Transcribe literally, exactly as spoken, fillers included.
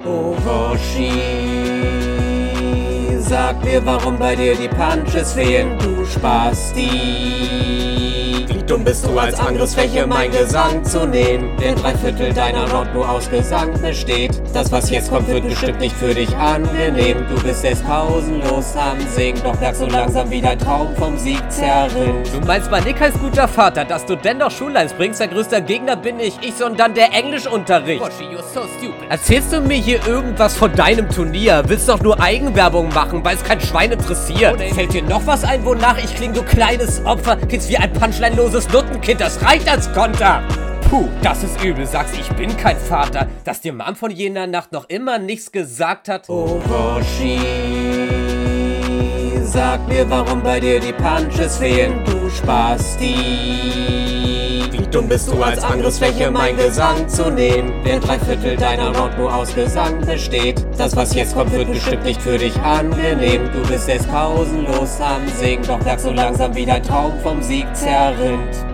Oh Woshi, sag mir, warum bei dir die Punches fehlen, du Spasti. Wie dumm bist du als Angriffsfläche mein Gesang zu nehmen, denn drei Viertel deiner Round nur aus Gesang besteht. Das was jetzt kommt wird bestimmt nicht für dich angenehm. Du bist jetzt pausenlos am Singen, doch merkst so langsam wie dein Traum vom Sieg zerrinnt. Du meinst mal Nick als guter Vater, dass du dennoch Schullines bringst, der größte Gegner bin nicht ich, sondern der Englischunterricht. Woshi, you're so stupid. Erzählst du mir hier irgendwas von deinem Turnier? Willst doch nur Eigenwerbung machen, weil es kein Schwein interessiert. Oh, fällt dir noch was ein, wonach ich klinge, du kleines Opfer? Klingst wie ein punchline-loses Nuttenkind, das reicht als Konter. Puh, das ist übel. Sagst, ich bin kein Vater, dass dir Mom von jener Nacht noch immer nichts gesagt hat. Oh Woshi, sag mir, warum bei dir die Punches fehlen, du Spasti. Wie dumm bist du als Angriffsfläche mein Gesang zu nehmen, denn drei Viertel deiner Round nur aus Gesang besteht. Das was jetzt kommt wird bestimmt nicht für dich angenehm. Du bist jetzt pausenlos am Singen, doch merkst so langsam wie dein Traum vom Sieg zerrinnt.